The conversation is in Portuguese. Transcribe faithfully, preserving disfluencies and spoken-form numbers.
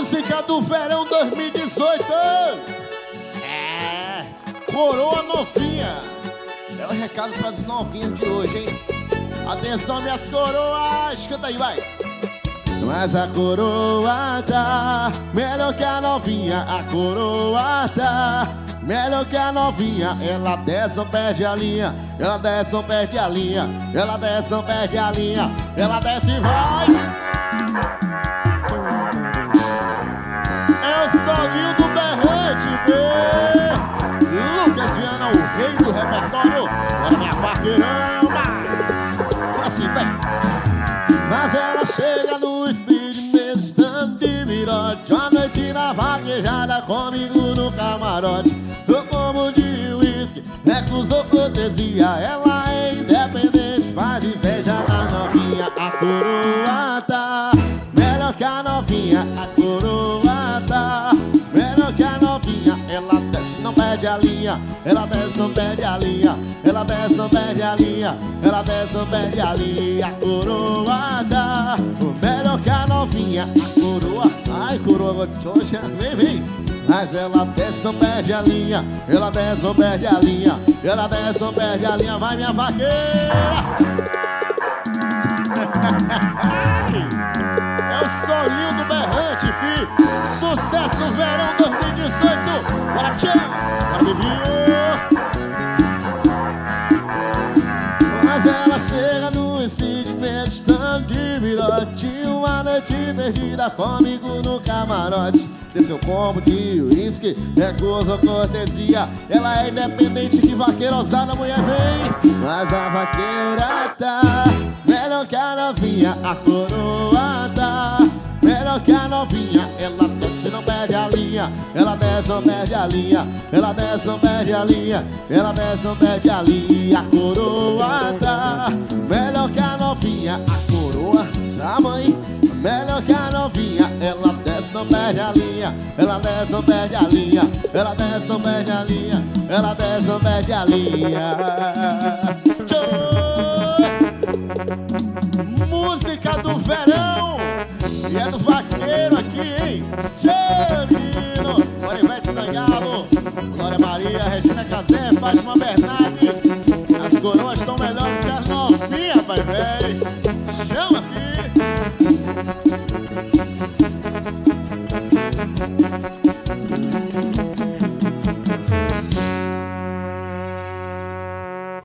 Música do verão dois mil e dezoito. É, coroa novinha. É o recado para as novinhas de hoje, hein? Atenção, minhas coroas. Canta aí, vai. Mas a coroa tá melhor que a novinha. A coroa tá melhor que a novinha. Ela desce, não perde a linha. Ela desce, não perde a linha. Ela desce, não perde a linha. Ela desce e vai. É o solinho do berrante, bê. Lucas Viana, o rei do repertório. Bora, minha vaqueirama. Por assim, vem. Mas ela chega no speed, mesmo estando de virote. A noite na vaquejada, comigo no camarote. Eu como de uísque, recusou cortesia. Ela é independente, faz inveja da novinha. A coroa tá melhor que a novinha. A coroa tá melhor que a novinha. Ela desce, não perde a linha. Ela desce, não perde a linha. Ela desce, não perde a linha. Ela desce, não perde a linha. A coroa tá melhor que a novinha. A coroa, ai coroa, xoxa, vem, vem. Mas ela desce, não perde a linha. Ela desce, não perde a linha. Ela desce, não perde a linha. Vai, minha vaqueira. É o solinho do berrante, fi. Sucesso verão dois mil e dezoito. Bora, tchau. Bora, bebê. Mas ela chega no speed, mesmo estando de virote. Uma noite perdida comigo no camarote. Desceu combo de uísque, recusa cortesia. Ela é independente, que vaqueira ousada, mulher vem. Mas a vaqueira tá melhor que a novinha. A coroa tá melhor que a novinha. Ela desce, não perde a linha. Ela desce, não perde a linha. Ela desce, não perde a linha. Ela desce, não perde a linha. A coroa tá melhor que a novinha. A coroa da mãe melhor que a novinha. Ela desce, não perde a linha. Ela desce, não perde a linha. Ela desce, não perde a linha. Ela desce, não perde a linha. Música do verão. E é do vaqueiro aqui, hein? Tchê, menino. Glória Ivete Sangalo, Glória Maria, Regina Casé, Fátima Bernardo.